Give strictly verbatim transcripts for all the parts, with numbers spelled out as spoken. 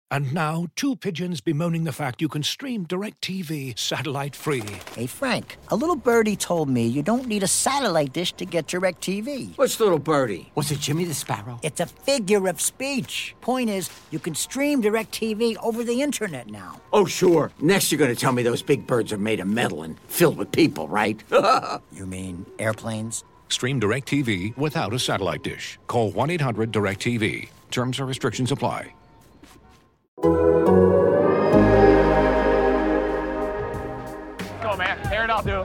And now, two pigeons bemoaning the fact you can stream DirecTV satellite-free. Hey, Frank, a little birdie told me you don't need a satellite dish to get DirecTV. What's little birdie? Was it Jimmy the Sparrow? It's a figure of speech. Point is, you can stream DirecTV over the internet now. Oh, sure. Next you're going to tell me those big birds are made of metal and filled with people, right? You mean airplanes? Stream DirecTV without a satellite dish. Call one eight hundred direct T V. Terms and restrictions apply. Go, man. Tear it up, dude.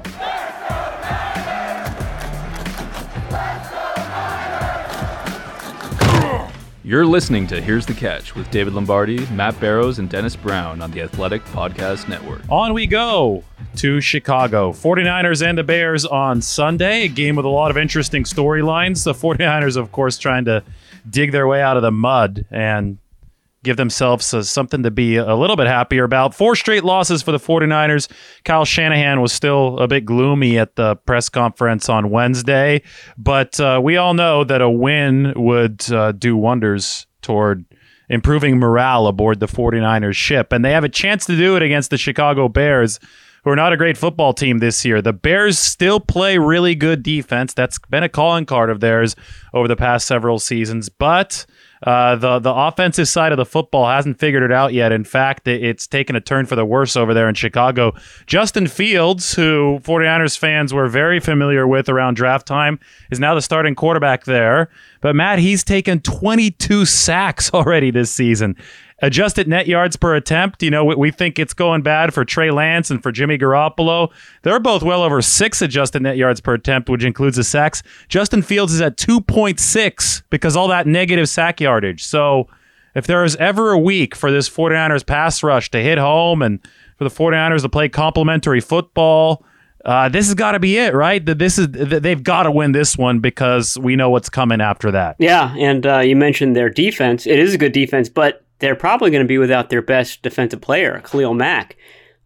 You're listening to Here's the Catch with David Lombardi, Matt Barrows, and Dennis Brown on the Athletic Podcast Network. On we go to Chicago. forty-niners and the Bears on Sunday. A game with a lot of interesting storylines. The forty-niners, of course, trying to dig their way out of the mud and give themselves uh, something to be a little bit happier about. Four straight losses for the forty-niners. Kyle Shanahan was still a bit gloomy at the press conference on Wednesday, but uh, we all know that a win would uh, do wonders toward improving morale aboard the forty-niners ship, and they have a chance to do it against the Chicago Bears, who are not a great football team this year. The Bears still play really good defense. That's been a calling card of theirs over the past several seasons, but Uh, the the offensive side of the football hasn't figured it out yet. In fact, it, it's taken a turn for the worse over there in Chicago. Justin Fields, who forty-niners fans were very familiar with around draft time, is now the starting quarterback there. But Matt, he's taken twenty-two sacks already this season. Adjusted net yards per attempt, you know, we, we think it's going bad for Trey Lance and for Jimmy Garoppolo. They're both well over six adjusted net yards per attempt, which includes the sacks. Justin Fields is at two point six because all that negative sack yardage. So if there is ever a week for this forty-niners pass rush to hit home and for the forty-niners to play complementary football, uh, this has got to be it, right? This is They've got to win this one because we know what's coming after that. Yeah, and uh, you mentioned their defense. It is a good defense, but they're probably going to be without their best defensive player, Khalil Mack.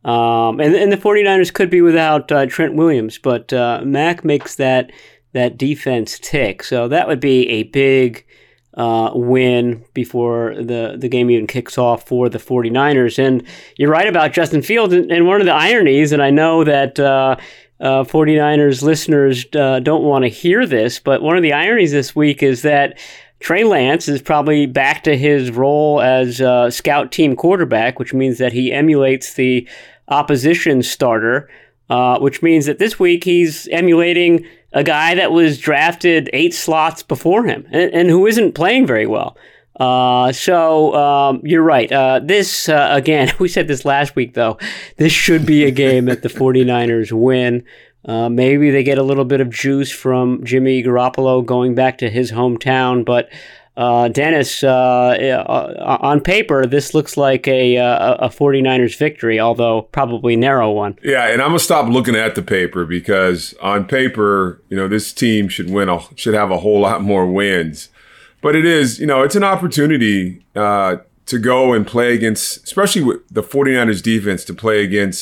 Um, and, and the forty-niners could be without uh, Trent Williams, but uh, Mack makes that that defense tick. So that would be a big uh, win before the, the game even kicks off for the forty-niners. And you're right about Justin Fields. And, and one of the ironies, and I know that uh, uh, forty-niners listeners uh, don't want to hear this, but one of the ironies this week is that Trey Lance is probably back to his role as a scout team quarterback, which means that he emulates the opposition starter, uh, which means that this week he's emulating a guy that was drafted eight slots before him and, and who isn't playing very well. Uh, so um, you're right. Uh, this, uh, again, we said this last week, though, this should be a game that the forty-niners win. Uh, maybe they get a little bit of juice from Jimmy Garoppolo going back to his hometown. But uh, Dennis, uh, uh, on paper, this looks like a, a a forty-niners victory, although probably narrow one. Yeah, and I'm gonna stop looking at the paper because on paper, you know, this team should win a, should have a whole lot more wins. But it is, you know, it's an opportunity uh, to go and play against, especially with the forty-niners defense, to play against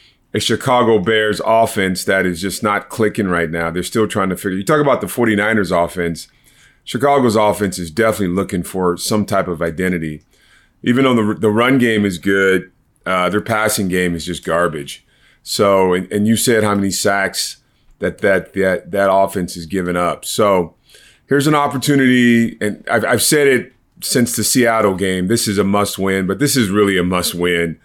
a Chicago Bears offense that is just not clicking right now. They're still trying to figure. You talk about the forty-niners offense. Chicago's offense is definitely looking for some type of identity. Even though the the run game is good, uh, their passing game is just garbage. So, and, and you said how many sacks that that that that offense is giving up. So, here's an opportunity, and I've, I've said it since the Seattle game. This is a must-win, but this is really a must-win.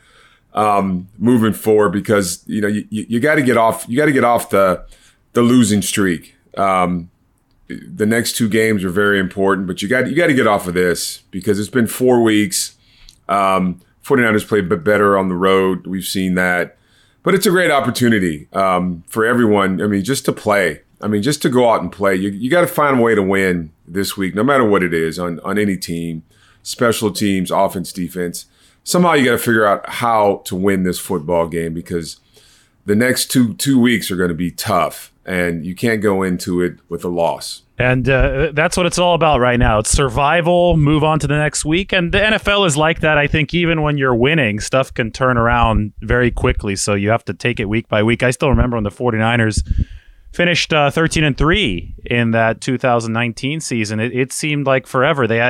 Um, moving forward, because you know you, you, you got to get off you got to get off the the losing streak. Um, the next two games are very important, but you got you got to get off of this because it's been four weeks. Um, forty-niners play a bit better on the road. We've seen that, but it's a great opportunity um, for everyone. I mean, just to play. I mean, just to go out and play. You you got to find a way to win this week, no matter what it is on on any team, special teams, offense, defense. Somehow you got to figure out how to win this football game because the next two two weeks are going to be tough, and you can't go into it with a loss. And uh, that's what it's all about right now. It's survival, move on to the next week. And the N F L is like that. I think even when you're winning, stuff can turn around very quickly, so you have to take it week by week. I still remember when the forty-niners finished uh, thirteen and three in that two thousand nineteen season. It, it seemed like forever. They had a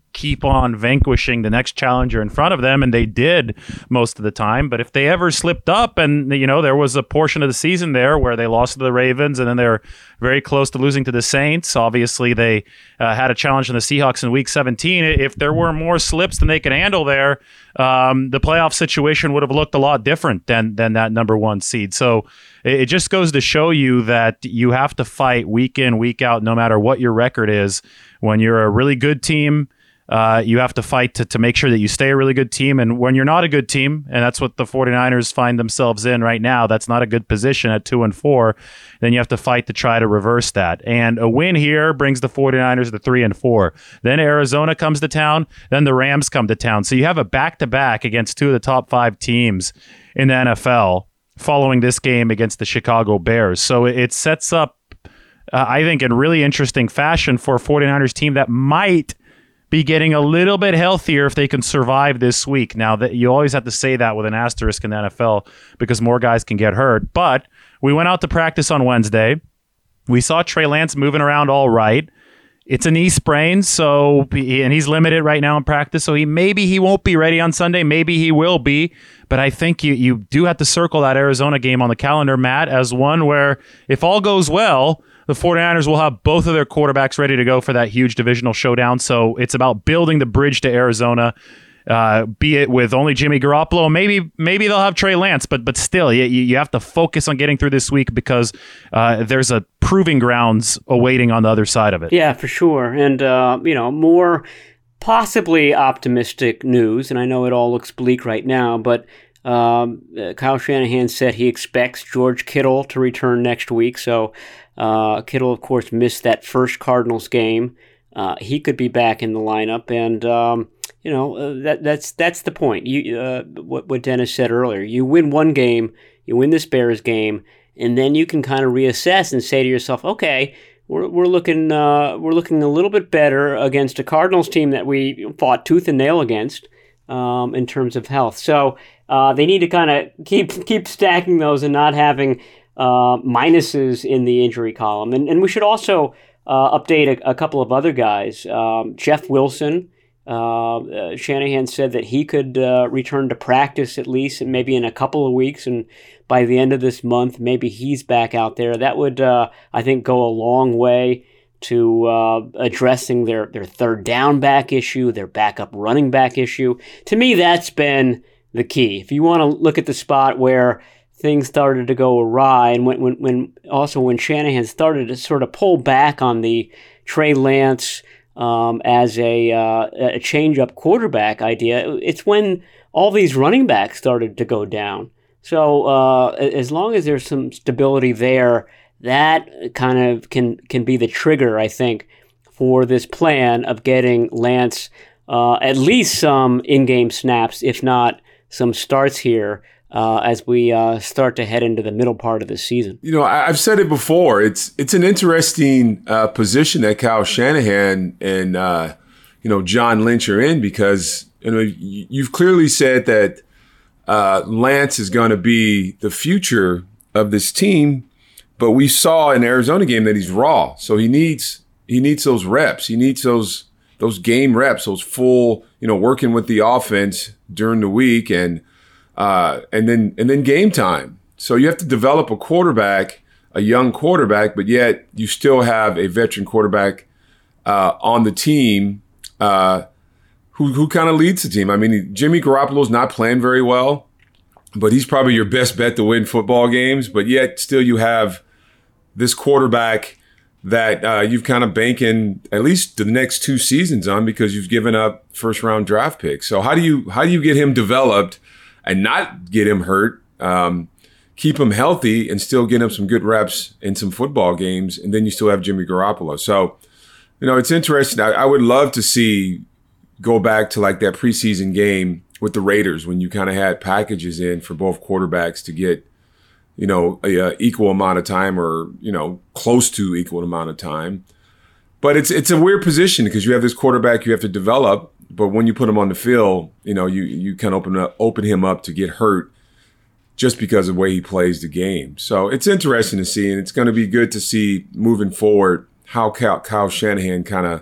keep on vanquishing the next challenger in front of them, and they did most of the time. But if they ever slipped up, and you know there was a portion of the season there where they lost to the Ravens, and then they were very close to losing to the Saints. Obviously, they uh, had a challenge in the Seahawks in Week seventeen. If there were more slips than they could handle there, um, the playoff situation would have looked a lot different than than that number one seed. So it, it just goes to show you that you have to fight week in, week out, no matter what your record is. When you're a really good team, Uh, you have to fight to, to make sure that you stay a really good team. And when you're not a good team, and that's what the 49ers find themselves in right now, that's not a good position at two and four, then you have to fight to try to reverse that. And a win here brings the 49ers to three and four. Then Arizona comes to town. Then the Rams come to town. So you have a back-to-back against two of the top five teams in the N F L following this game against the Chicago Bears. So it sets up, uh, I think, in really interesting fashion for a 49ers team that might be getting a little bit healthier if they can survive this week. Now, that you always have to say that with an asterisk in the N F L because more guys can get hurt. But we went out to practice on Wednesday. We saw Trey Lance moving around all right. It's a knee sprain, so and he's limited right now in practice, so he maybe he won't be ready on Sunday. Maybe he will be. But I think you you do have to circle that Arizona game on the calendar, Matt, as one where if all goes well, the 49ers will have both of their quarterbacks ready to go for that huge divisional showdown. So it's about building the bridge to Arizona, uh, be it with only Jimmy Garoppolo. Maybe maybe they'll have Trey Lance, but but still, you, you have to focus on getting through this week because uh, there's a proving grounds awaiting on the other side of it. Yeah, for sure. And, uh, you know, more possibly optimistic news, and I know it all looks bleak right now, but um, uh, Kyle Shanahan said he expects George Kittle to return next week. So uh, Kittle, of course, missed that first Cardinals game. Uh, he could be back in the lineup, and um, you know uh, that that's that's the point. You uh, what what Dennis said earlier. You win one game, you win this Bears game, and then you can kind of reassess and say to yourself, okay, we're we're looking uh, we're looking a little bit better against a Cardinals team that we fought tooth and nail against um, in terms of health. So uh, they need to kind of keep keep stacking those and not having uh, minuses in the injury column. And and we should also uh, update a, a couple of other guys. Um, Jeff Wilson. Uh, uh, Shanahan said that he could uh, return to practice at least, and maybe in a couple of weeks, and by the end of this month, maybe he's back out there. That would, uh, I think, go a long way to uh, addressing their, their third down back issue, their backup running back issue. To me, that's been the key. If you want to look at the spot where things started to go awry, and when, when, when also when Shanahan started to sort of pull back on the Trey Lance Um, as a, uh, a change-up quarterback idea, it's when all these running backs started to go down. So uh, as long as there's some stability there, that kind of can, can be the trigger, I think, for this plan of getting Lance uh, at least some in-game snaps, if not some starts here, Uh, as we uh, start to head into the middle part of the season. You know, I, I've said it before. It's it's an interesting uh, position that Kyle Shanahan and uh, you know John Lynch are in, because you know you've clearly said that uh, Lance is going to be the future of this team, but we saw in the Arizona game that he's raw, so he needs he needs those reps. He needs those those game reps, those full you know working with the offense during the week and. Uh, and then and then game time. So you have to develop a quarterback, a young quarterback, but yet you still have a veteran quarterback uh, on the team uh, who who kind of leads the team. I mean, Jimmy Garoppolo's not playing very well, but he's probably your best bet to win football games. But yet still you have this quarterback that uh, you've kind of banking at least the next two seasons on, because you've given up first round draft picks. So how do you how do you get him developed and not get him hurt, um, keep him healthy, and still get him some good reps in some football games, and then you still have Jimmy Garoppolo. So, you know, it's interesting. I, I would love to see go back to like that preseason game with the Raiders when you kind of had packages in for both quarterbacks to get, you know, a, a equal amount of time, or, you know, close to equal amount of time. But it's it's a weird position because you have this quarterback you have to develop. But when you put him on the field, you know, you, you can open up, open him up to get hurt just because of the way he plays the game. So it's interesting to see, and it's going to be good to see moving forward how Kyle, Kyle Shanahan kind of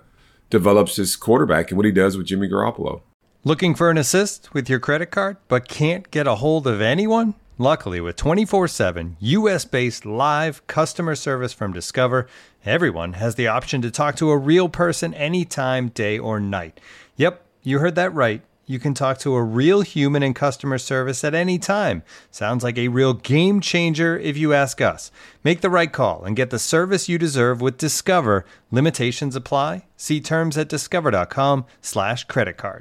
develops his quarterback and what he does with Jimmy Garoppolo. Looking for an assist with your credit card, but can't get a hold of anyone? Luckily, with twenty-four seven U S-based live customer service from Discover, everyone has the option to talk to a real person anytime, day or night. Yep, you heard that right. You can talk to a real human in customer service at any time. Sounds like a real game changer if you ask us. Make the right call and get the service you deserve with Discover. Limitations apply. See terms at discover.com slash credit card.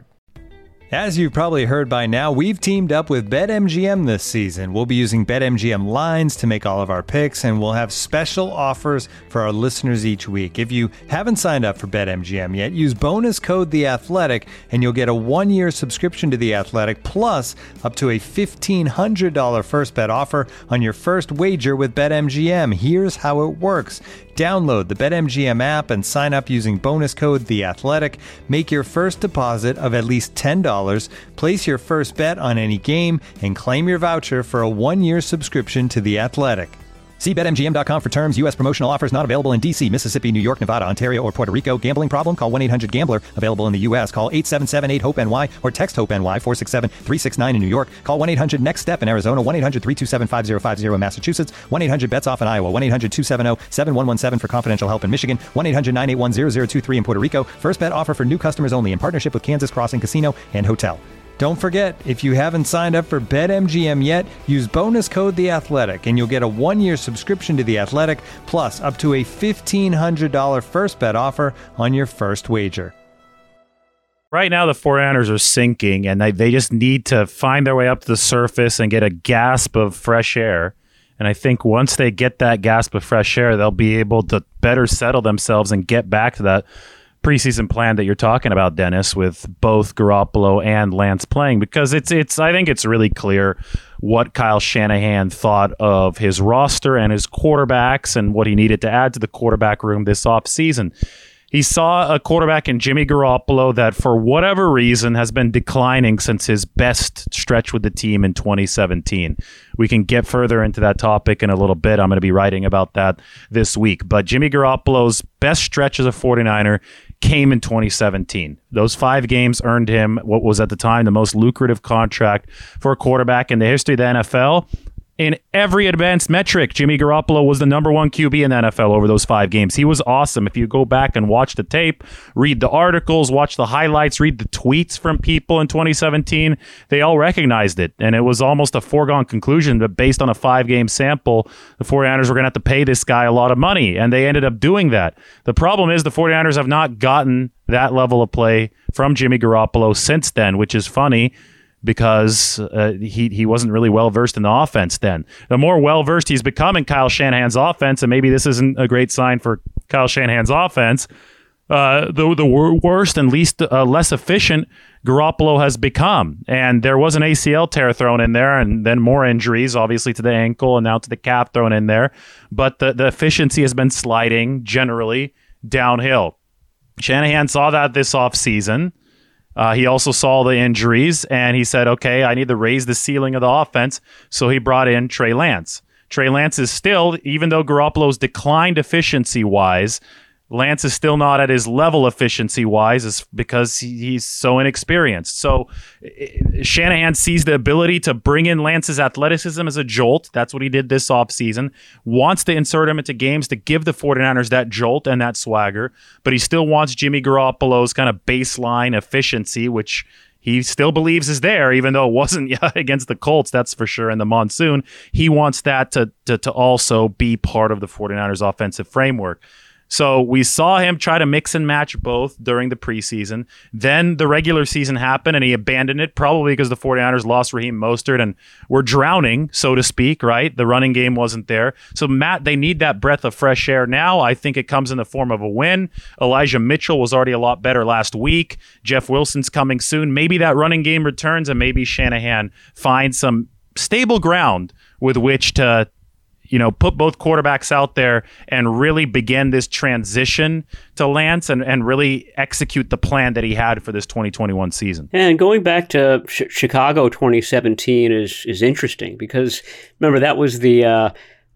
As you've probably heard by now, we've teamed up with BetMGM this season. We'll be using BetMGM lines to make all of our picks, and we'll have special offers for our listeners each week. If you haven't signed up for BetMGM yet, use bonus code The Athletic, and you'll get a one-year subscription to The Athletic, plus up to a fifteen hundred dollars first bet offer on your first wager with BetMGM. Here's how it works. Download the BetMGM app and sign up using bonus code The Athletic. Make your first deposit of at least ten dollars. Place your first bet on any game and claim your voucher for a one-year subscription to The Athletic. See Bet M G M dot com for terms. U S promotional offers not available in D C, Mississippi, New York, Nevada, Ontario, or Puerto Rico. Gambling problem? Call one eight hundred gambler. Available in the U S. Call eight seven seven eight hope N Y or text HOPE-NY four six seven three six nine in New York. Call one eight hundred next step in Arizona. one eight hundred three two seven five zero five zero in Massachusetts. one eight hundred bets off in Iowa. one eight hundred two seven zero seven one one seven for confidential help in Michigan. one eight hundred nine eight one zero zero two three in Puerto Rico. First bet offer for new customers only in partnership with Kansas Crossing Casino and Hotel. Don't forget, if you haven't signed up for BetMGM yet, use bonus code The Athletic, and you'll get a one-year subscription to The Athletic, plus up to a fifteen hundred dollars first bet offer on your first wager. Right now, the 49ers are sinking, and they, they just need to find their way up to the surface and get a gasp of fresh air. And I think once they get that gasp of fresh air, they'll be able to better settle themselves and get back to that preseason plan that you're talking about, Dennis, with both Garoppolo and Lance playing, because it's it's I think it's really clear what Kyle Shanahan thought of his roster and his quarterbacks and what he needed to add to the quarterback room this offseason. He saw a quarterback in Jimmy Garoppolo that, for whatever reason, has been declining since his best stretch with the team in twenty seventeen. We can get further into that topic in a little bit. I'm going to be writing about that this week. But Jimmy Garoppolo's best stretch as a 49er came in twenty seventeen. Those five games earned him what was at the time the most lucrative contract for a quarterback in the history of the N F L. In every advanced metric, Jimmy Garoppolo was the number one Q B in the N F L over those five games. He was awesome. If you go back and watch the tape, read the articles, watch the highlights, read the tweets from people in twenty seventeen, they all recognized it. And it was almost a foregone conclusion that based on a five-game sample, the 49ers were going to have to pay this guy a lot of money. And they ended up doing that. The problem is the 49ers have not gotten that level of play from Jimmy Garoppolo since then, which is funny, because uh, he he wasn't really well-versed in the offense then. The more well-versed he's become in Kyle Shanahan's offense, and maybe this isn't a great sign for Kyle Shanahan's offense, uh, the the worst and least uh, less efficient Garoppolo has become. And there was an A C L tear thrown in there, and then more injuries, obviously to the ankle and now to the calf thrown in there. But the, the efficiency has been sliding generally downhill. Shanahan saw that this offseason. Uh, he also saw the injuries, and he said, okay, I need to raise the ceiling of the offense, so he brought in Trey Lance. Trey Lance is still, even though Garoppolo's declined efficiency-wise, Lance is still not at his level efficiency-wise because he, he's so inexperienced. So Shanahan sees the ability to bring in Lance's athleticism as a jolt. That's what he did this offseason. Wants to insert him into games to give the 49ers that jolt and that swagger, but he still wants Jimmy Garoppolo's kind of baseline efficiency, which he still believes is there, even though it wasn't yeah, against the Colts, that's for sure, in the monsoon. He wants that to, to, to also be part of the 49ers offensive framework. So we saw him try to mix and match both during the preseason. Then the regular season happened, and he abandoned it, probably because the 49ers lost Raheem Mostert and were drowning, so to speak, right? The running game wasn't there. So, Matt, they need that breath of fresh air now. I think it comes in the form of a win. Elijah Mitchell was already a lot better last week. Jeff Wilson's coming soon. Maybe that running game returns, and maybe Shanahan finds some stable ground with which to you know, put both quarterbacks out there and really begin this transition to Lance and, and really execute the plan that he had for this twenty twenty-one season. And going back to sh- Chicago twenty seventeen is is interesting because, remember, that was the uh,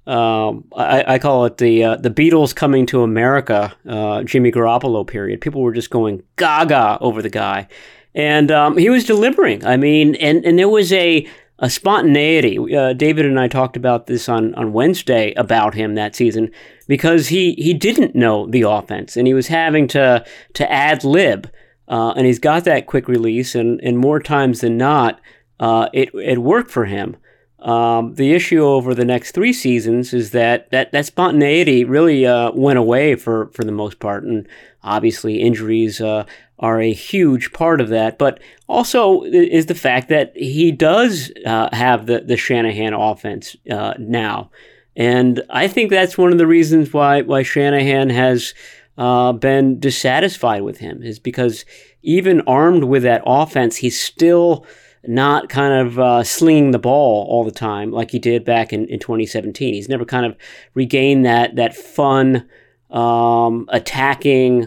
Um, I, I call it the uh, the Beatles coming to America, uh, Jimmy Garoppolo period. People were just going gaga over the guy, and um, he was delivering. I mean, and, and there was a a spontaneity. Uh, David and I talked about this on, on Wednesday about him that season because he, he didn't know the offense and he was having to to ad lib, uh, and he's got that quick release, and, and more times than not, uh, it it worked for him. Um, the issue over the next three seasons is that that, that spontaneity really uh, went away for, for the most part, and obviously injuries uh, are a huge part of that, but also is the fact that he does uh, have the, the Shanahan offense uh, now. And I think that's one of the reasons why, why Shanahan has uh, been dissatisfied with him, is because even armed with that offense, he's still not kind of uh, slinging the ball all the time like he did back in, in twenty seventeen. He's never kind of regained that that fun, um, attacking,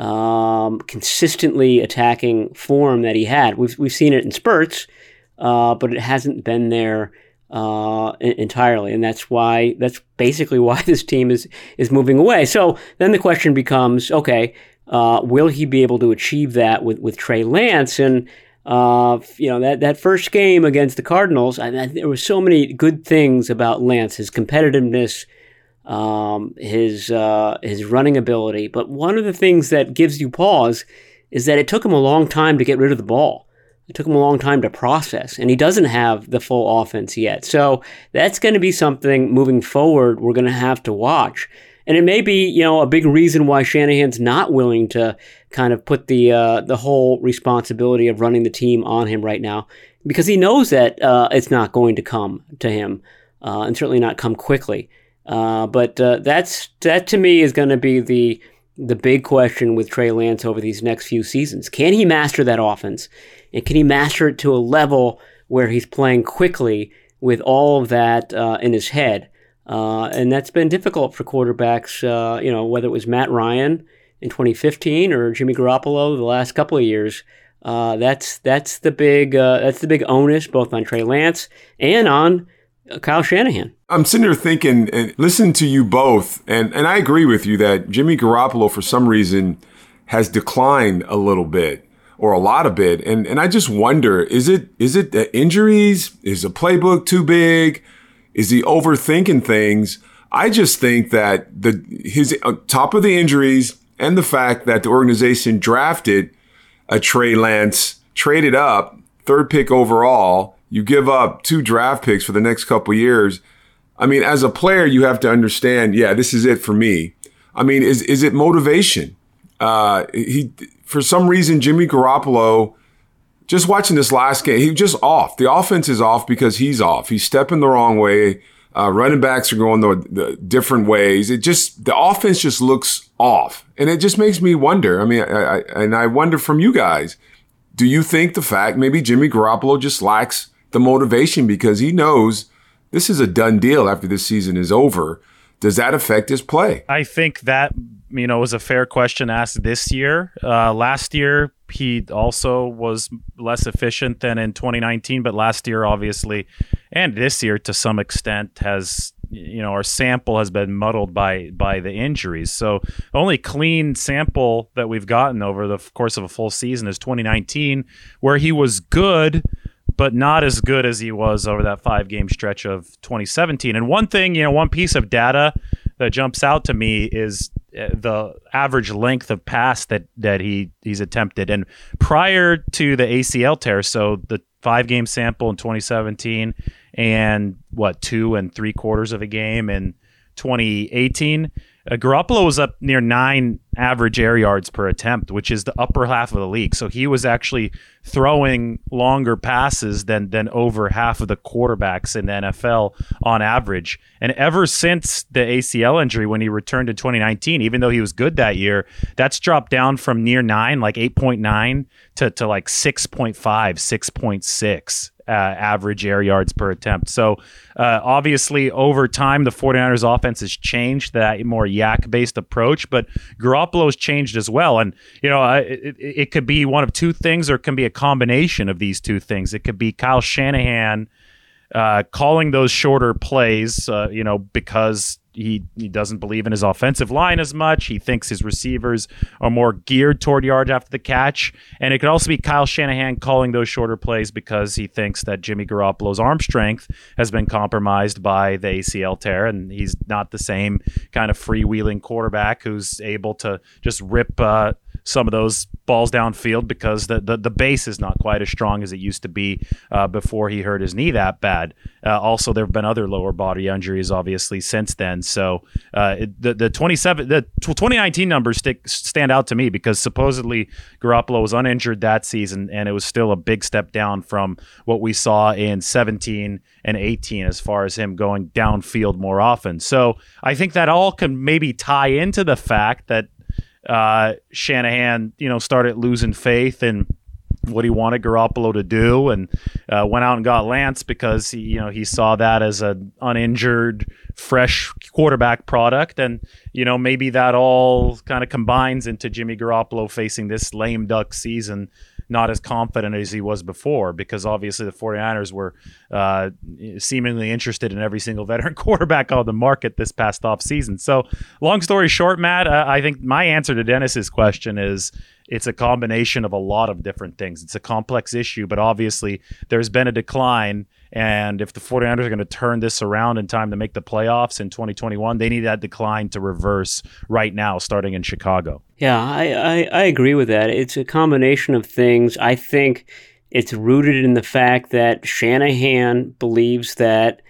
um, consistently attacking form that he had. We've we've seen it in spurts, uh, but it hasn't been there uh, entirely, and that's why that's basically why this team is is moving away. So then the question becomes, okay, uh, will he be able to achieve that with with Trey Lance? And Uh, you know, that, that first game against the Cardinals, I, I, there were so many good things about Lance, his competitiveness, um, his uh, his running ability. But one of the things that gives you pause is that it took him a long time to get rid of the ball. It took him a long time to process, and he doesn't have the full offense yet. So that's going to be something moving forward we're going to have to watch. And it may be, you know, a big reason why Shanahan's not willing to kind of put the uh, the whole responsibility of running the team on him right now, because he knows that uh, it's not going to come to him, uh, and certainly not come quickly. Uh, but uh, that's that to me is going to be the the big question with Trey Lance over these next few seasons. Can he master that offense, and can he master it to a level where he's playing quickly with all of that uh, in his head? Uh, and that's been difficult for quarterbacks, uh, you know, whether it was Matt Ryan in twenty fifteen or Jimmy Garoppolo the last couple of years. Uh, that's that's the big uh, that's the big onus both on Trey Lance and on Kyle Shanahan. I'm sitting here thinking and listening to you both, and, and I agree with you that Jimmy Garoppolo, for some reason, has declined a little bit or a lot of bit. And and I just wonder, is it is it the injuries? Is the playbook too big? Is he overthinking things? I just think that the his on top of the injuries and the fact that the organization drafted a Trey Lance, traded up, third pick overall, you give up two draft picks for the next couple of years. I mean, as a player, you have to understand, yeah, this is it for me. I mean, is is it motivation? Uh, he for some reason, Jimmy Garoppolo, just watching this last game, he was just off. The offense is off because he's off. He's stepping the wrong way. Uh, running backs are going the, the different ways. It just, the offense just looks off. And it just makes me wonder. I mean, I, I, and I wonder from you guys, do you think the fact maybe Jimmy Garoppolo just lacks the motivation because he knows this is a done deal after this season is over? Does that affect his play? I think that, you know, was a fair question asked this year. Uh, last year, he also was less efficient than in twenty nineteen, but last year, obviously, and this year to some extent has, you know, our sample has been muddled by by the injuries. So the only clean sample that we've gotten over the course of a full season is twenty nineteen, where he was good, but not as good as he was over that five-game stretch of twenty seventeen. And one thing, you know, one piece of data that jumps out to me is the average length of pass that that he he's attempted. And prior to the A C L tear, so the five-game sample in twenty seventeen and, what, two and three quarters of a game in twenty eighteen, uh, Garoppolo was up near nine average air yards per attempt, which is the upper half of the league. So he was actually throwing longer passes than than over half of the quarterbacks in the N F L on average. And ever since the A C L injury, when he returned in twenty nineteen, even though he was good that year, that's dropped down from near nine, like eight point nine, to, to like six point five, six point six. Uh, average air yards per attempt. So uh, obviously over time, the 49ers offense has changed, that more yak-based approach, but Garoppolo's changed as well. And, you know, uh, it, it could be one of two things, or it can be a combination of these two things. It could be Kyle Shanahan uh, calling those shorter plays, uh, you know, because he, he doesn't believe in his offensive line as much. He thinks his receivers are more geared toward yards after the catch. And it could also be Kyle Shanahan calling those shorter plays because he thinks that Jimmy Garoppolo's arm strength has been compromised by the A C L tear, and he's not the same kind of freewheeling quarterback who's able to just rip uh, some of those balls downfield because the, the, the base is not quite as strong as it used to be uh, before he hurt his knee that bad. Uh, also, there have been other lower body injuries, obviously, since then. So uh, it, the the twenty-seven the twenty nineteen numbers stick, stand out to me because supposedly Garoppolo was uninjured that season, and it was still a big step down from what we saw in seventeen and eighteen as far as him going downfield more often. So I think that all can maybe tie into the fact that uh, Shanahan, you know, started losing faith in what he wanted Garoppolo to do, and uh, went out and got Lance because he, you know, he saw that as an uninjured, fresh quarterback product, and you know maybe that all kind of combines into Jimmy Garoppolo facing this lame duck season, not as confident as he was before, because obviously the 49ers were uh, seemingly interested in every single veteran quarterback on the market this past offseason. So long story short, Matt, uh, I think my answer to Dennis's question is it's a combination of a lot of different things. It's a complex issue, but obviously there's been a decline. And if the 49ers are going to turn this around in time to make the playoffs in twenty twenty-one, they need that decline to reverse right now, starting in Chicago. Yeah, I, I, I agree with that. It's a combination of things. I think it's rooted in the fact that Shanahan believes that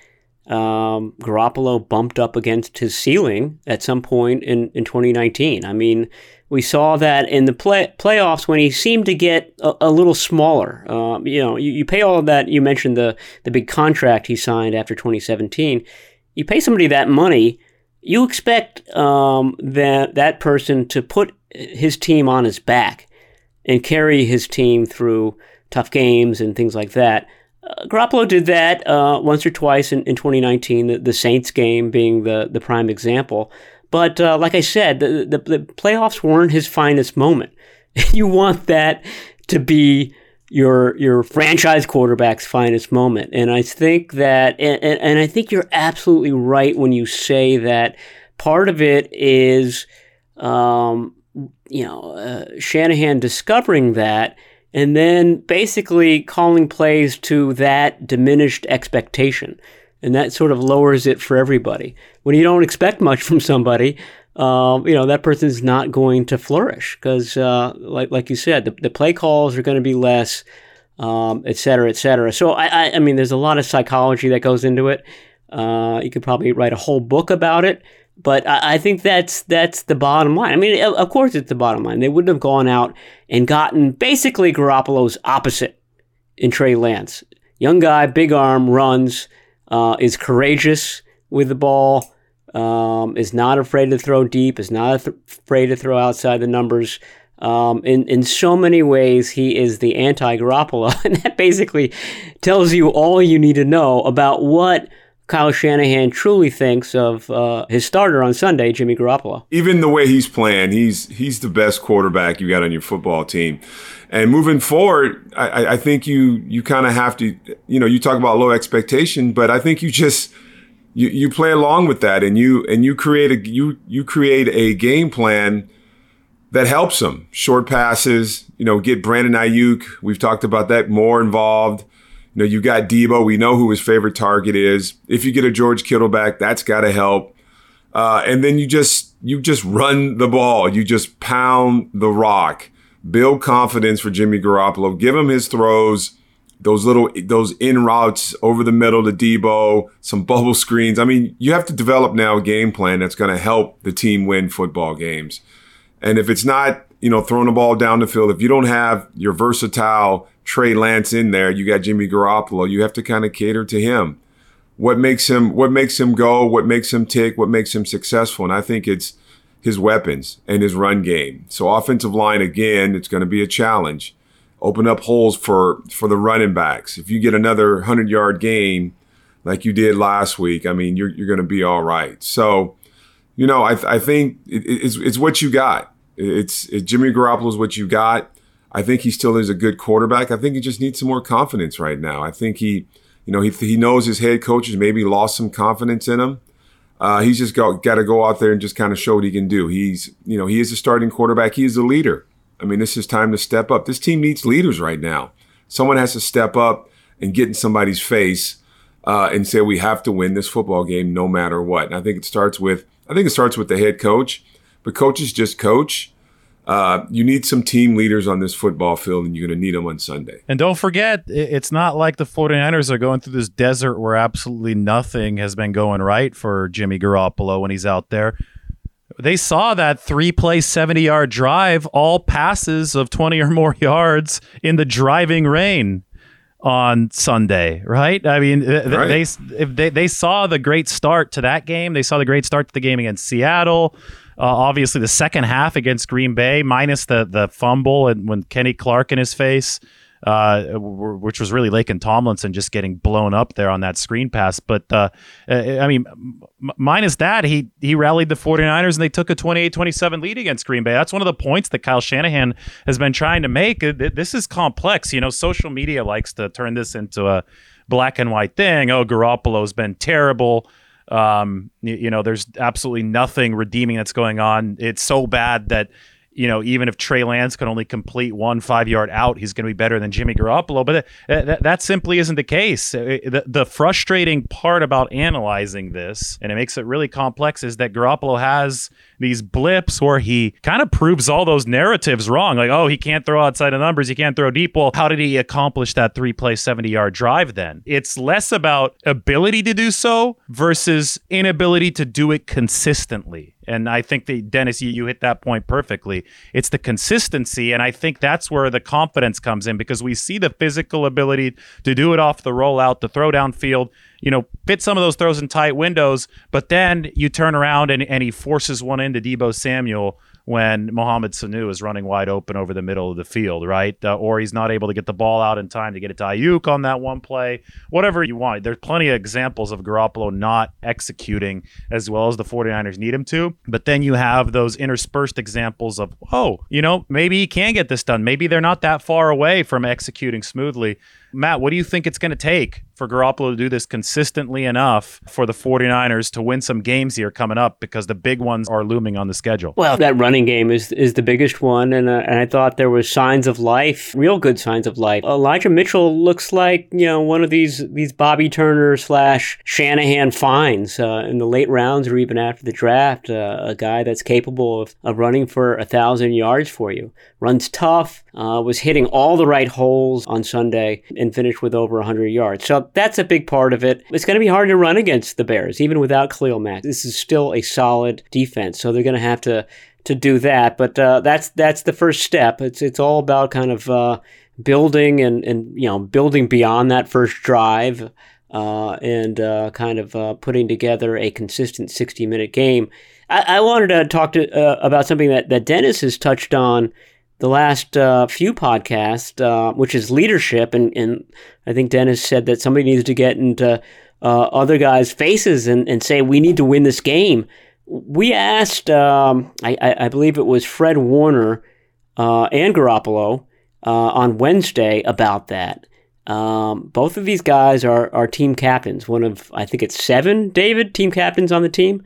um, Garoppolo bumped up against his ceiling at some point in, in twenty nineteen. I mean, we saw that in the play, playoffs when he seemed to get a, a little smaller. Um, you know, you, you pay all of that. You mentioned the the big contract he signed after twenty seventeen. You pay somebody that money, you expect um, that that person to put his team on his back and carry his team through tough games and things like that. Uh, Garoppolo did that uh, once or twice in, in twenty nineteen, the, the Saints game being the, the prime example. But uh, like I said, the, the, the playoffs weren't his finest moment. You want that to be your your franchise quarterback's finest moment. And I think that, and, and I think you're absolutely right when you say that part of it is, um, you know, uh, Shanahan discovering that and then basically calling plays to that diminished expectation. And that sort of lowers it for everybody. When you don't expect much from somebody, um, you know, that person's not going to flourish because, uh, like like you said, the, the play calls are going to be less, um, et cetera, et cetera. So, I, I, I mean, there's a lot of psychology that goes into it. Uh, you could probably write a whole book about it. But I, I think that's that's the bottom line. I mean, of course it's the bottom line. They wouldn't have gone out and gotten basically Garoppolo's opposite in Trey Lance. Young guy, big arm, runs, Uh, is courageous with the ball, um, is not afraid to throw deep, is not th- afraid to throw outside the numbers. Um, in, in so many ways, he is the anti-Garoppolo, and that basically tells you all you need to know about what Kyle Shanahan truly thinks of uh, his starter on Sunday, Jimmy Garoppolo. Even the way he's playing, he's he's the best quarterback you got on your football team. And moving forward, I, I think you you kind of have to, you know, you talk about low expectation, but I think you just you, you play along with that, and you and you create a you you create a game plan that helps them. Short passes, you know, get Brandon Ayuk. We've talked about that, more involved. You know, you got Debo. We know who his favorite target is. If you get a George Kittle back, that's got to help. Uh, and then you just you just run the ball. You just pound the rock. Build confidence for Jimmy Garoppolo. Give him his throws, those little those in routes over the middle to Debo, some bubble screens. I mean, you have to develop now a game plan that's going to help the team win football games. And if it's not, you know, throwing the ball down the field, if you don't have your versatile Trey Lance in there, you got Jimmy Garoppolo, you have to kind of cater to him. What makes him what makes him go, what makes him tick, what makes him successful. And I think it's his weapons and his run game. So offensive line, again, it's going to be a challenge. Open up holes for, for the running backs. If you get another hundred-yard game like you did last week, I mean, you're you're going to be all right. So, you know, I I think it, it's it's what you got. It's it, Jimmy Garoppolo is what you got. I think he still is a good quarterback. I think he just needs some more confidence right now. I think he You know, he he knows his head coach has maybe lost some confidence in him. Uh, he's just got got to go out there and just kind of show what he can do. He's, you know, he is a starting quarterback. He is a leader. I mean, this is time to step up. This team needs leaders right now. Someone has to step up and get in somebody's face uh, and say we have to win this football game no matter what. And I think it starts with I think it starts with the head coach, but coaches just coach. Uh, you need some team leaders on this football field, and you're going to need them on Sunday. And don't forget, it's not like the 49ers are going through this desert where absolutely nothing has been going right for Jimmy Garoppolo when he's out there. They saw that three-play, seventy-yard drive, all passes of twenty or more yards in the driving rain on Sunday, right? I mean, right. they if they they saw the great start to that game. They saw the great start to the game against Seattle. Uh, obviously, the second half against Green Bay, minus the the fumble and when Kenny Clark in his face, uh, which was really Laken Tomlinson just getting blown up there on that screen pass. But, uh, I mean, m- minus that, he he rallied the 49ers and they took a twenty-eight twenty-seven lead against Green Bay. That's one of the points that Kyle Shanahan has been trying to make. This is complex. You know, social media likes to turn this into a black and white thing. Oh, Garoppolo's been terrible. Um, you, you know, there's absolutely nothing redeeming that's going on. It's so bad that, you know, even if Trey Lance can only complete one five-yard out, he's going to be better than Jimmy Garoppolo. But that, that, that simply isn't the case. The, the frustrating part about analyzing this, and it makes it really complex, is that Garoppolo has these blips where he kind of proves all those narratives wrong. Like, oh, he can't throw outside of numbers, he can't throw deep. Well, how did he accomplish that three-play, seventy-yard drive then? It's less about ability to do so versus inability to do it consistently. And I think that, Dennis, you, you hit that point perfectly. It's the consistency, and I think that's where the confidence comes in, because we see the physical ability to do it off the rollout, to throw downfield, you know, fit some of those throws in tight windows, but then you turn around and, and he forces one into Deebo Samuel when Mohamed Sanu is running wide open over the middle of the field, right? Uh, or he's not able to get the ball out in time to get it to Ayuk on that one play, whatever you want. There's plenty of examples of Garoppolo not executing as well as the 49ers need him to. But then you have those interspersed examples of, oh, you know, maybe he can get this done. Maybe they're not that far away from executing smoothly. Matt, what do you think it's going to take for Garoppolo to do this consistently enough for the 49ers to win some games here coming up, because the big ones are looming on the schedule? Well, that running game is is the biggest one, and uh, and I thought there was signs of life, real good signs of life. Elijah Mitchell looks like, you know, one of these these Bobby Turner slash Shanahan finds uh, in the late rounds or even after the draft, uh, a guy that's capable of, of running for a thousand yards for you. Runs tough, uh, was hitting all the right holes on Sunday and finished with over one hundred yards. So that's a big part of it. It's going to be hard to run against the Bears, even without Khalil Mack. This is still a solid defense, so they're going to have to to do that. But uh, that's that's the first step. It's it's all about kind of uh, building and, and you know building beyond that first drive uh, and uh, kind of uh, putting together a consistent sixty-minute game. I, I wanted to talk to uh, about something that, that Dennis has touched on the last uh, few podcasts, uh, which is leadership. And, and I think Dennis said that somebody needs to get into uh, other guys' faces and, and say, we need to win this game. We asked, um, I, I believe it was Fred Warner uh, and Garoppolo uh, on Wednesday about that. Um, both of these guys are, are team captains. One of, I think it's seven, David, team captains on the team.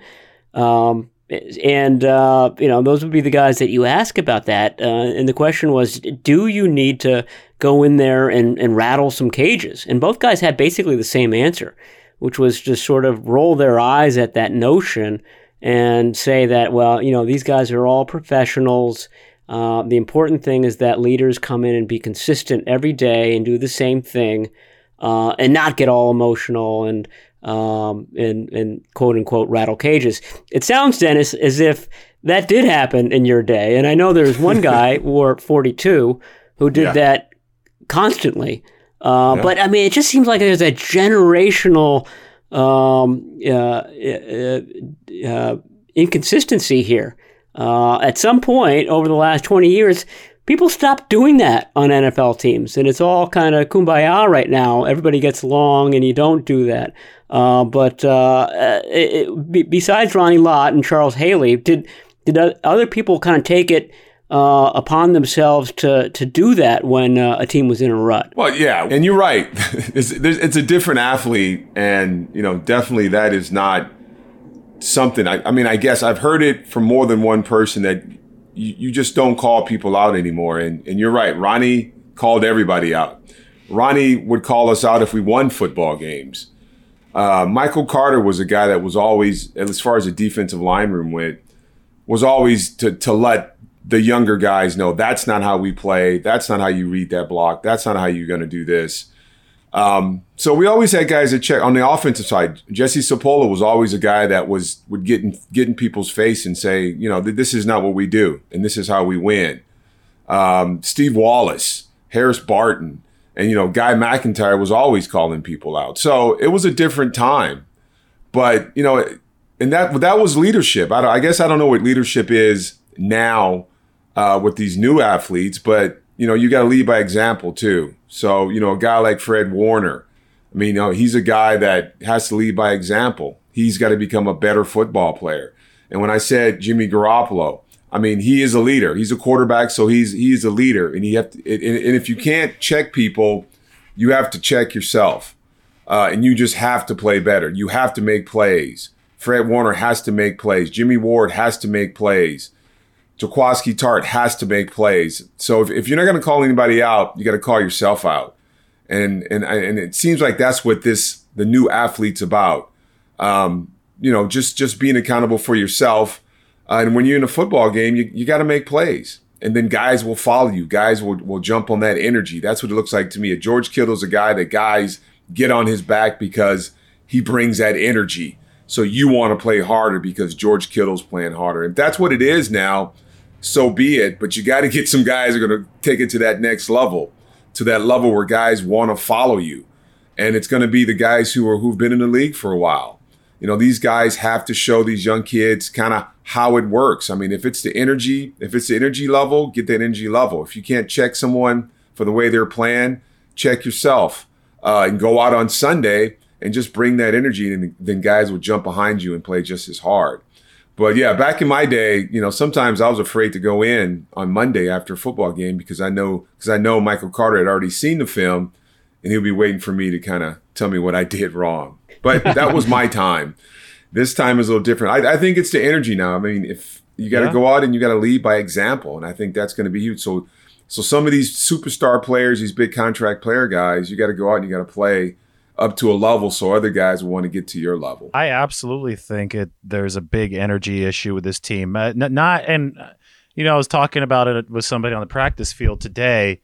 Um, And, uh, you know, those would be the guys that you ask about that. Uh, and the question was, do you need to go in there and, and rattle some cages? And both guys had basically the same answer, which was just sort of roll their eyes at that notion and say that, well, you know, these guys are all professionals. Uh, the important thing is that leaders come in and be consistent every day and do the same thing uh, and not get all emotional and Um, and, and quote unquote rattle cages. It sounds, Dennis, as if that did happen in your day. And I know there's one guy, War forty-two, who did yeah. that constantly. Uh, yeah. But I mean, it just seems like there's a generational um, uh, uh, uh, inconsistency here. Uh, at some point over the last twenty years, people stopped doing that on N F L teams, and it's all kind of kumbaya right now. Everybody gets along, and you don't do that. Uh, but uh, it, it, besides Ronnie Lott and Charles Haley, did did other people kind of take it uh, upon themselves to to do that when uh, a team was in a rut. Well, yeah, and you're right. it's, it's a different athlete, and you know, definitely that is not something. I, I mean, I guess I've heard it from more than one person that you, you just don't call people out anymore. And and you're right. Ronnie called everybody out. Ronnie would call us out if we won football games. Uh, Michael Carter was a guy that was always, as far as the defensive line room went, was always to to let the younger guys know that's not how we play. That's not how you read that block. That's not how you're going to do this. Um, so we always had guys that check on the offensive side. Jesse Sapola was always a guy that was would get in, get in people's face and say, you know, this is not what we do, and this is how we win. Um, Steve Wallace, Harris Barton, and, you know, Guy McIntyre was always calling people out. So it was a different time. But, you know, and that that was leadership. I, I guess I don't know what leadership is now uh, with these new athletes, but, you know, you got to lead by example, too. So, you know, a guy like Fred Warner, I mean, you know, he's a guy that has to lead by example. He's got to become a better football player. And when I said Jimmy Garoppolo, I mean, he is a leader. He's a quarterback, so he's he's a leader. And you have to, and, and if you can't check people, you have to check yourself. Uh, and you just have to play better. You have to make plays. Fred Warner has to make plays. Jimmy Ward has to make plays. Jaquiski Tartt has to make plays. So if, if you're not going to call anybody out, you got to call yourself out. And and and it seems like that's what this the new athlete's about. Um, you know, just just being accountable for yourself. Uh, and when you're in a football game, you, you got to make plays. And then guys will follow you. Guys will, will jump on that energy. That's what it looks like to me. George Kittle's a guy that guys get on his back because he brings that energy. So you want to play harder because George Kittle's playing harder. If that's what it is now, so be it. But you got to get some guys who are going to take it to that next level, to that level where guys want to follow you. And it's going to be the guys who are who've been in the league for a while. You know, these guys have to show these young kids kind of how it works. I mean, if it's the energy, if it's the energy level, get that energy level. If you can't check someone for the way they're playing, check yourself uh, and go out on Sunday and just bring that energy, and then guys will jump behind you and play just as hard. But yeah, back in my day, you know, sometimes I was afraid to go in on Monday after a football game because I know because I know Michael Carter had already seen the film, and he'll be waiting for me to kind of tell me what I did wrong. But that was my time. This time is a little different. I, I think it's the energy now. I mean, if you got to yeah. go out and you got to lead by example, and I think that's going to be huge. So, so some of these superstar players, these big contract player guys, you got to go out and you got to play up to a level so other guys will want to get to your level. I absolutely think it. There's a big energy issue with this team. Uh, not and you know, I was talking about it with somebody on the practice field today.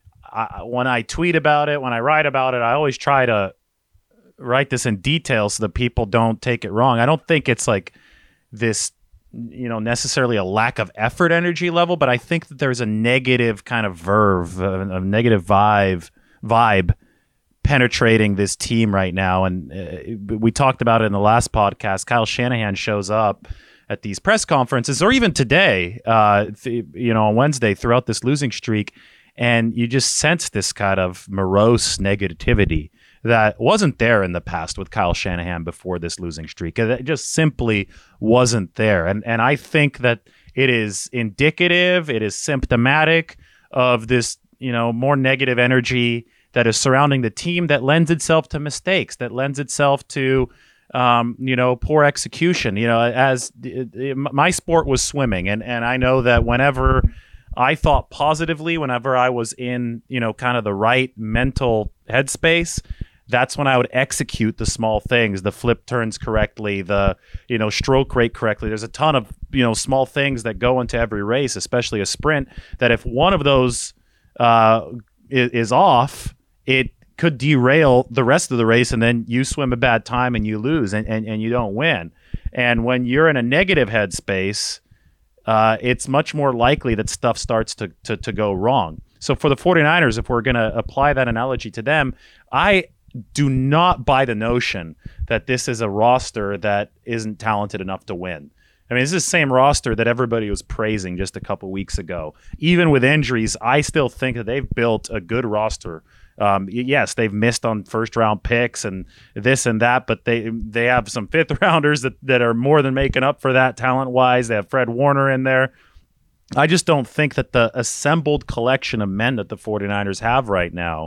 I, when I tweet about it, when I write about it, I always try to write this in detail so that people don't take it wrong. I don't think it's like this, you know, necessarily a lack of effort energy level, but I think that there's a negative kind of verve, a, a negative vibe, vibe penetrating this team right now. And uh, we talked about it in the last podcast. Kyle Shanahan shows up at these press conferences, or even today, uh, th- you know, on Wednesday throughout this losing streak, and you just sense this kind of morose negativity that wasn't there in the past with Kyle Shanahan before this losing streak. It just simply wasn't there. And and I think that it is indicative, it is symptomatic of this, you know, more negative energy that is surrounding the team that lends itself to mistakes, that lends itself to, um, you know, poor execution. You know, as it, it, my sport was swimming, and, and I know that whenever I thought positively, whenever I was in, you know, kind of the right mental headspace, that's when I would execute the small things, the flip turns correctly, the, you know, stroke rate correctly. There's a ton of, you know, small things that go into every race, especially a sprint, that if one of those uh, is, is off, it could derail the rest of the race, and then you swim a bad time and you lose and, and, and you don't win. And when you're in a negative headspace, uh, it's much more likely that stuff starts to, to, to go wrong. So for the 49ers, if we're going to apply that analogy to them, I do not buy the notion that this is a roster that isn't talented enough to win. I mean, this is the same roster that everybody was praising just a couple weeks ago. Even with injuries, I still think that they've built a good roster. Um, yes, they've missed on first round picks and this and that, but they they have some fifth rounders that, that are more than making up for that talent wise. They have Fred Warner in there. I just don't think that the assembled collection of men that the 49ers have right now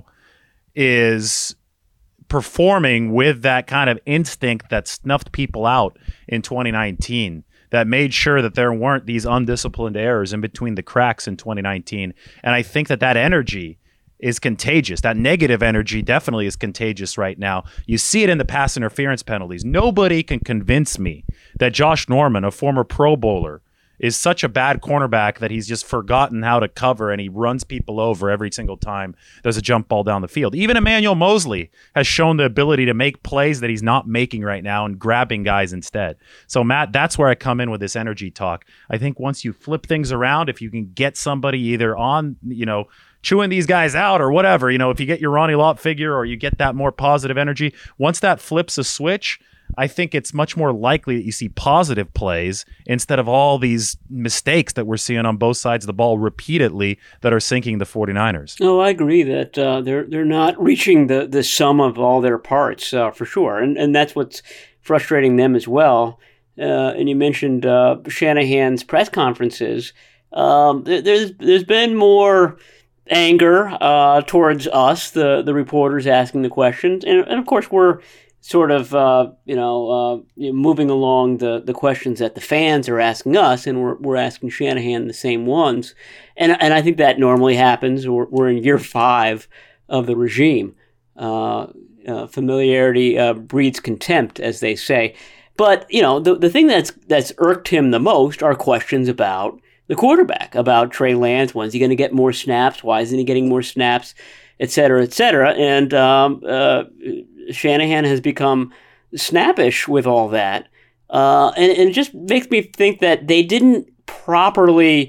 is performing with that kind of instinct that snuffed people out in twenty nineteen, that made sure that there weren't these undisciplined errors in between the cracks in twenty nineteen. And I think that that energy is contagious. That negative energy definitely is contagious right now. You see it in the pass interference penalties. Nobody can convince me that Josh Norman, a former Pro Bowler, is such a bad cornerback that he's just forgotten how to cover and he runs people over every single time there's a jump ball down the field. Even Emmanuel Mosley has shown the ability to make plays that he's not making right now and grabbing guys instead. So, Matt, that's where I come in with this energy talk. I think once you flip things around, if you can get somebody either on, you know, chewing these guys out or whatever, you know, if you get your Ronnie Lott figure or you get that more positive energy, once that flips a switch, I think it's much more likely that you see positive plays instead of all these mistakes that we're seeing on both sides of the ball repeatedly that are sinking the 49ers. No, I agree that uh, they're they're not reaching the, the sum of all their parts uh, for sure, and and that's what's frustrating them as well. Uh, and you mentioned uh, Shanahan's press conferences. Um, there, there's there's been more anger uh, towards us, the the reporters asking the questions, and, and of course we're sort of, uh, you know, uh, moving along the, the questions that the fans are asking us, and we're we're asking Shanahan the same ones. And and I think that normally happens. We're, we're in year five of the regime. Uh, uh, familiarity uh, breeds contempt, as they say. But, you know, the, the thing that's that's irked him the most are questions about the quarterback, about Trey Lance. When's he going to get more snaps? Why isn't he getting more snaps? Et cetera, et cetera. And um, uh, Shanahan has become snappish with all that. Uh, and, and it just makes me think that they didn't properly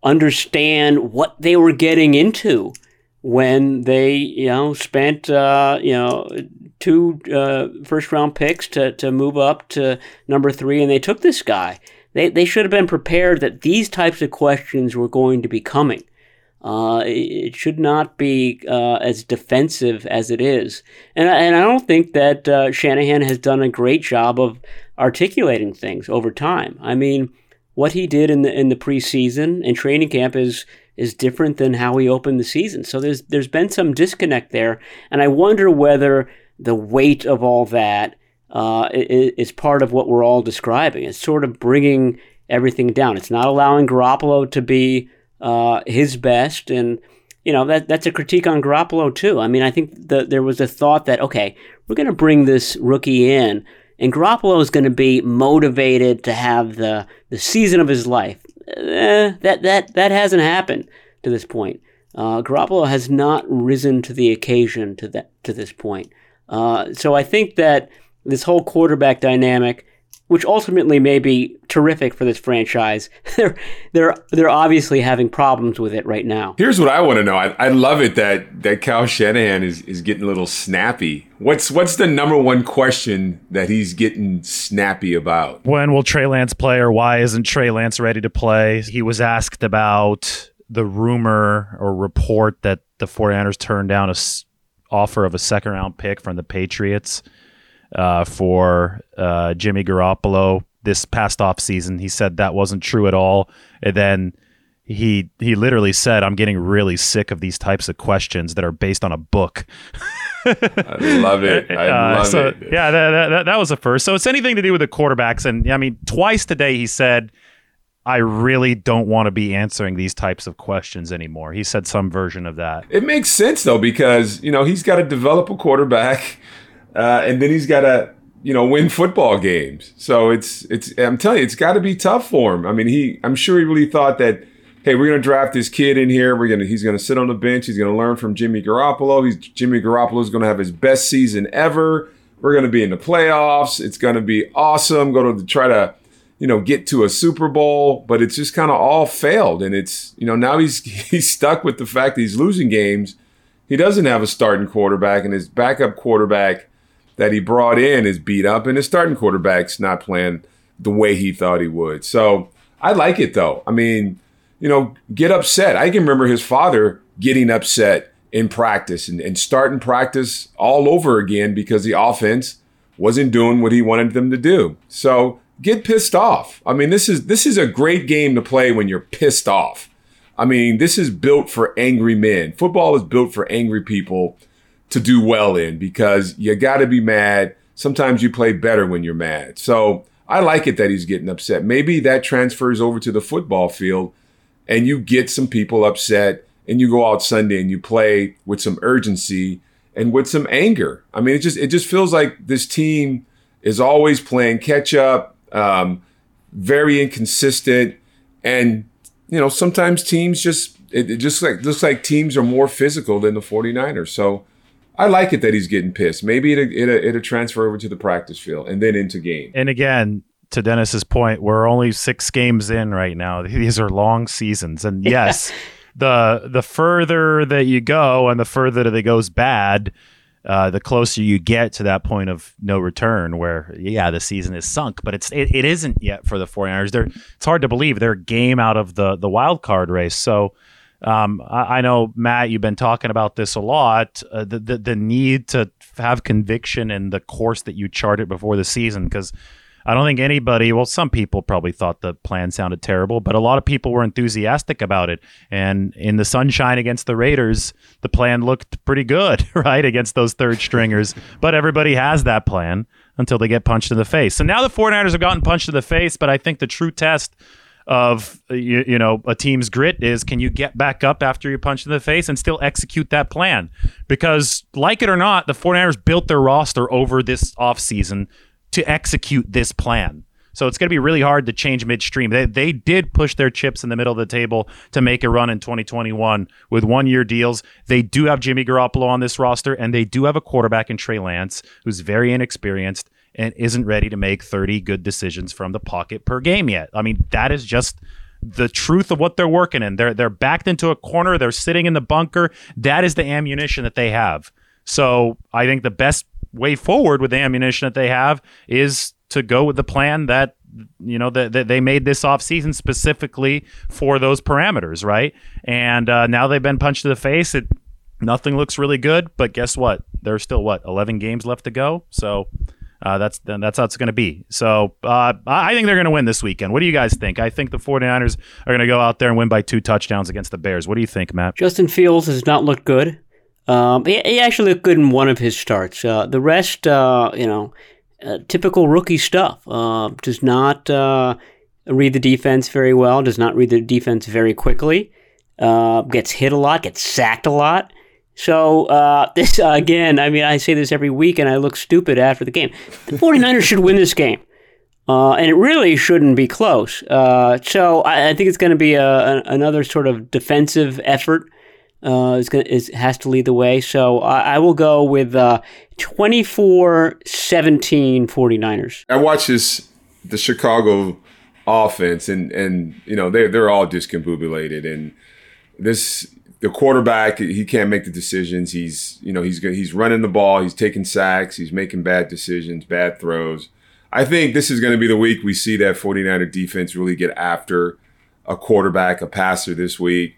understand what they were getting into when they, you know, spent, uh, you know, two uh, first-round picks to, to move up to number three, and they took this guy. They, they should have been prepared that these types of questions were going to be coming. Uh, it should not be uh, as defensive as it is. And, and I don't think that uh, Shanahan has done a great job of articulating things over time. I mean, what he did in the in the preseason and training camp is is different than how he opened the season. So there's there's been some disconnect there, and I wonder whether the weight of all that uh, is, is part of what we're all describing. It's sort of bringing everything down. It's not allowing Garoppolo to be Uh, his best, and you know that that's a critique on Garoppolo too. I mean, I think that there was a thought that okay, we're going to bring this rookie in, and Garoppolo is going to be motivated to have the the season of his life. Eh, that that that hasn't happened to this point. Uh, Garoppolo has not risen to the occasion to that to this point. Uh, so I think that this whole quarterback dynamic, which ultimately may be terrific for this franchise, they're they're they're obviously having problems with it right now. Here's what I want to know. I, I love it that that Kyle Shanahan is, is getting a little snappy. What's what's the number one question that he's getting snappy about? When will Trey Lance play, or why isn't Trey Lance ready to play? He was asked about the rumor or report that the 49ers turned down a s- offer of a second round pick from the Patriots Uh, for uh, Jimmy Garoppolo this past offseason. He said that wasn't true at all. And then he he literally said, I'm getting really sick of these types of questions that are based on a book. I love it. I uh, love so, it. Yeah, that, that, that was the first. So it's anything to do with the quarterbacks. And I mean, twice today he said, I really don't want to be answering these types of questions anymore. He said some version of that. It makes sense, though, because, you know, he's got to develop a quarterback. Uh, and then he's got to, you know, win football games. So it's, it's. I'm telling you, it's got to be tough for him. I mean, he. I'm sure he really thought that, hey, we're going to draft this kid in here. We're gonna. He's going to sit on the bench. He's going to learn from Jimmy Garoppolo. He's Jimmy Garoppolo is going to have his best season ever. We're going to be in the playoffs. It's going to be awesome. Going to try to, you know, get to a Super Bowl. But it's just kind of all failed, and it's, you know, now he's he's stuck with the fact that he's losing games. He doesn't have a starting quarterback, and his backup quarterback that he brought in is beat up, and his starting quarterback's not playing the way he thought he would. So I like it, though. I mean, you know, get upset. I can remember his father getting upset in practice and, and starting practice all over again because the offense wasn't doing what he wanted them to do. So get pissed off. I mean, this is this is a great game to play when you're pissed off. I mean, this is built for angry men. Football is built for angry people to do well in because you got to be mad. Sometimes you play better when you're mad. So I like it that he's getting upset. Maybe that transfers over to the football field and you get some people upset and you go out Sunday and you play with some urgency and with some anger. I mean, it just it just feels like this team is always playing catch up, um, very inconsistent. And, you know, sometimes teams just, it, it just like looks like teams are more physical than the 49ers. So I like it that he's getting pissed. Maybe it'll, it'll, it'll transfer over to the practice field and then into game. And again, to Dennis's point, we're only six games in right now. These are long seasons. And yes, the the further that you go and the further that it goes bad, uh, the closer you get to that point of no return where, yeah, the season is sunk. But it's it, it isn't yet for the 49ers. They're, it's hard to believe they're a game out of the, the wild card race. So Um, I, I know, Matt, you've been talking about this a lot, uh, the, the the need to have conviction in the course that you charted before the season, because I don't think anybody, well, some people probably thought the plan sounded terrible, but a lot of people were enthusiastic about it. And in the sunshine against the Raiders, the plan looked pretty good, right, against those third stringers. But everybody has that plan until they get punched in the face. So now the 49ers have gotten punched in the face, but I think the true test of you, you know a team's grit is, can you get back up after you're punched in the face and still execute that plan? Because like it or not, the 49ers built their roster over this offseason to execute this plan. So it's going to be really hard to change midstream. They they did push their chips in the middle of the table to make a run in twenty twenty-one with one-year deals. They do have Jimmy Garoppolo on this roster, and they do have a quarterback in Trey Lance who's very inexperienced and isn't ready to make thirty good decisions from the pocket per game yet. I mean, that is just the truth of what they're working in. They're they're backed into a corner. They're sitting in the bunker. That is the ammunition that they have. So I think the best way forward with the ammunition that they have is to go with the plan that, you know, that, that they made this offseason specifically for those parameters, right? And uh, now they've been punched in the face. It nothing looks really good, but guess what? There's still, what, eleven games left to go? So Uh, that's that's how it's going to be. So uh, I think they're going to win this weekend. What do you guys think? I think the 49ers are going to go out there and win by two touchdowns against the Bears. What do you think, Matt? Justin Fields has not looked good. Um, he, he actually looked good in one of his starts. Uh, the rest, uh, you know, uh, typical rookie stuff. Uh, does not uh, read the defense very well. Does not read the defense very quickly. Uh, gets hit a lot. Gets sacked a lot. So, uh, this, uh, again, I mean, I say this every week and I look stupid after the game. The 49ers should win this game. Uh, and it really shouldn't be close. Uh, so I, I think it's going to be a, a, another sort of defensive effort. Uh, is going is has to lead the way. So I, I will go with uh, twenty-four seventeen 49ers. I watch this, the Chicago offense, and, and you know, they're, they're all discombobulated. And this... The quarterback, he can't make the decisions. He's, you know, he's he's running the ball. He's taking sacks. He's making bad decisions, bad throws. I think this is going to be the week we see that 49er defense really get after a quarterback, a passer this week.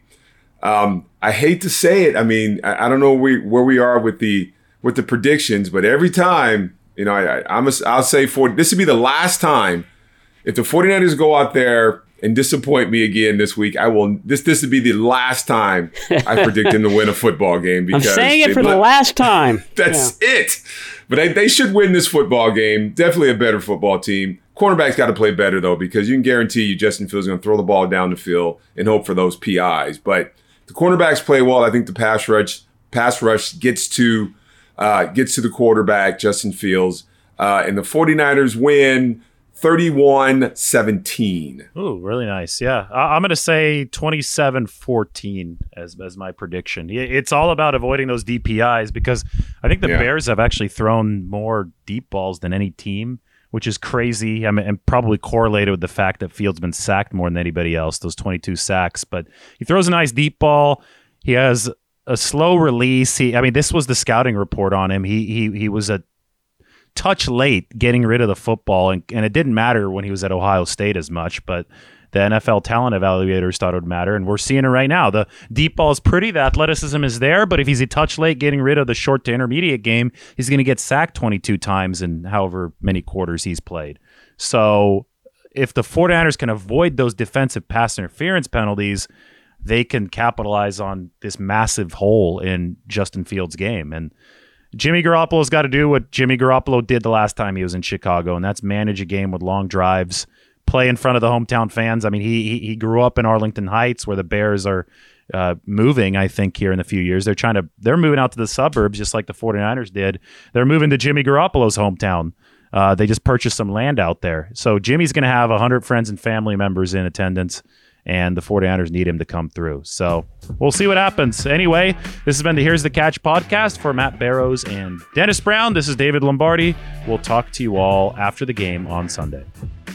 Um, I hate to say it. I mean, I, I don't know where we, where we are with the with the predictions, but every time, you know, I, I, I'm a, I'll say for this would be the last time if the 49ers go out there and disappoint me again this week. I will. This this would be the last time I predict them to win a football game. Because I'm saying it for the last time. That's yeah. it. But they, they should win this football game. Definitely a better football team. Cornerback's got to play better though, because you can guarantee you Justin Fields is going to throw the ball down the field and hope for those P Is. But the cornerbacks play well. I think the pass rush pass rush gets to uh, gets to the quarterback, Justin Fields, uh, and the 49ers win thirty-one seventeen. Ooh, really nice. Yeah. I- I'm going to say twenty-seven fourteen as as my prediction. It's all about avoiding those D P Is, because I think the Yeah. Bears have actually thrown more deep balls than any team, which is crazy. I mean, and probably correlated with the fact that Fields been sacked more than anybody else, those twenty-two sacks. But he throws a nice deep ball. He has a slow release. He, I mean, this was the scouting report on him. He he he was a touch late getting rid of the football, and, and it didn't matter when he was at Ohio State as much, but the N F L talent evaluators thought it would matter, and we're seeing it right now. The deep ball is pretty, the athleticism is there, but if he's a touch late getting rid of the short to intermediate game, he's going to get sacked twenty-two times in however many quarters he's played. So if the 49ers can avoid those defensive pass interference penalties, they can capitalize on this massive hole in Justin Fields' game. And Jimmy Garoppolo's got to do what Jimmy Garoppolo did the last time he was in Chicago, and that's manage a game with long drives, play in front of the hometown fans. I mean, he he, he grew up in Arlington Heights, where the Bears are uh, moving, I think, here in a few years. They're trying to they're moving out to the suburbs, just like the 49ers did. They're moving to Jimmy Garoppolo's hometown. Uh, they just purchased some land out there. So Jimmy's going to have one hundred friends and family members in attendance, and the 49ers need him to come through. So we'll see what happens. Anyway, this has been the Here's the Catch podcast for Matt Barrows and Dennis Brown. This is David Lombardi. We'll talk to you all after the game on Sunday.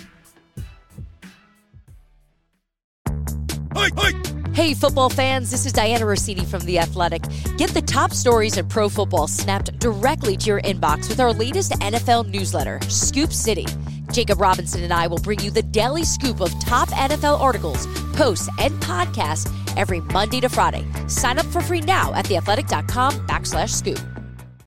Hey, football fans, this is Diana Rossini from The Athletic. Get the top stories in pro football snapped directly to your inbox with our latest N F L newsletter, Scoop City. Jacob Robinson and I will bring you the daily scoop of top N F L articles, posts, and podcasts every Monday to Friday. Sign up for free now at theathletic.com backslash scoop.